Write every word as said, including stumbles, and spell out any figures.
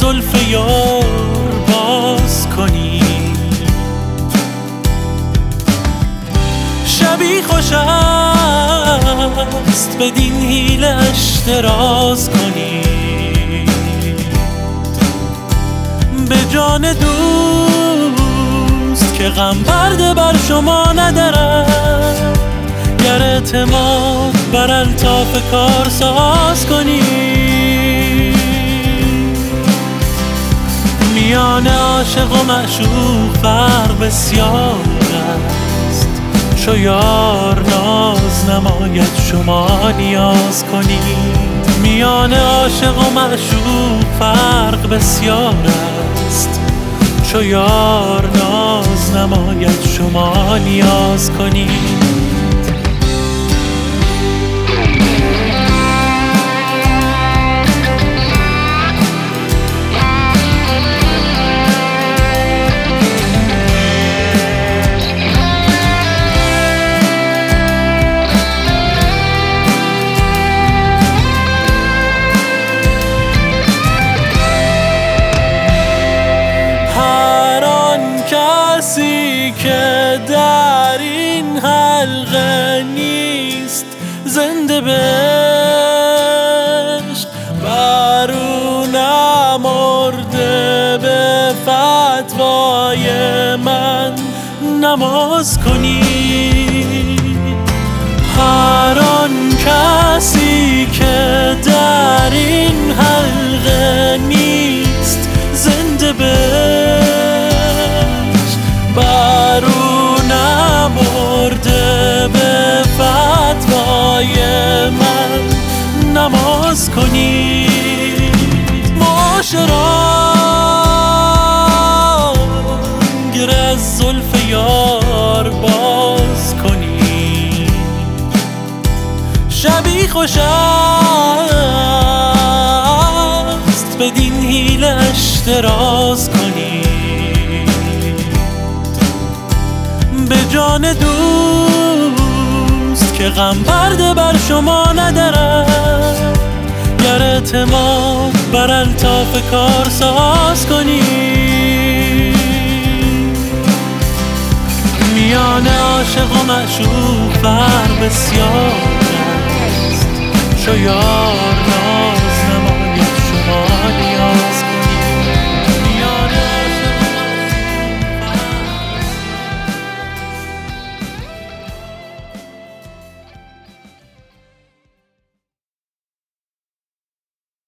زلف یار باز کنی. شبی خوش است بدین حیلش دراز کنی. به جان دوست که غم برده بر شما ندارد، گر اعتماد بر الطاف کار ساز کنی. میان عاشق و معشوق فرق بسیار است، چو یار ناز نماید شما نیاز کنید. میان عاشق و معشوق فرق بسیار است، چو یار ناز نماید شما نیاز کنید. که در این حلقه نیست زنده بهش، بر او نمرده به فتوای من نماز کنی. هر آن کسی که در این حلقه نیست زنده بهش، بر او نمرده به فتوای من نماز کنید. معاشران گره از زلف یار باز کنید. شبی خوش است بدین حیلش دراز کنید. به جان دوست که غم برده بر شما ندارد، گر اعتماد بر الطاف کار ساز کنی. میان عاشق و معشوق فرق بسیار است، چو یار